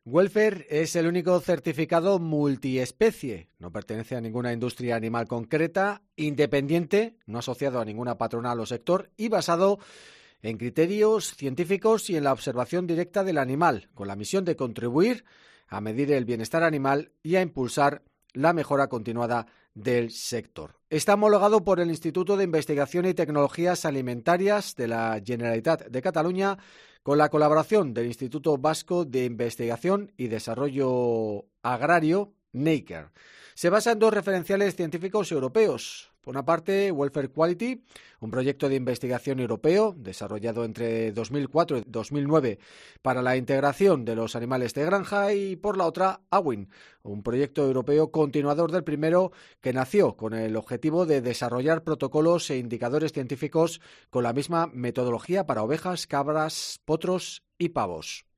Welfare es el único certificado multiespecie. No pertenece a ninguna industria animal concreta, independiente, no asociado a ninguna patronal o sector y basado en criterios científicos y en la observación directa del animal, con la misión de contribuir a medir el bienestar animal y a impulsar la mejora continuada del sector. Está homologado por el Instituto de Investigación y Tecnologías Alimentarias de la Generalitat de Cataluña con la colaboración del Instituto Vasco de Investigación y Desarrollo Agrario, NEICER. Se basa en dos referenciales científicos europeos. Por una parte, Welfare Quality, un proyecto de investigación europeo desarrollado entre 2004 y 2009 para la integración de los animales de granja, y por la otra, AWIN, un proyecto europeo continuador del primero que nació con el objetivo de desarrollar protocolos e indicadores científicos con la misma metodología para ovejas, cabras, potros y pavos.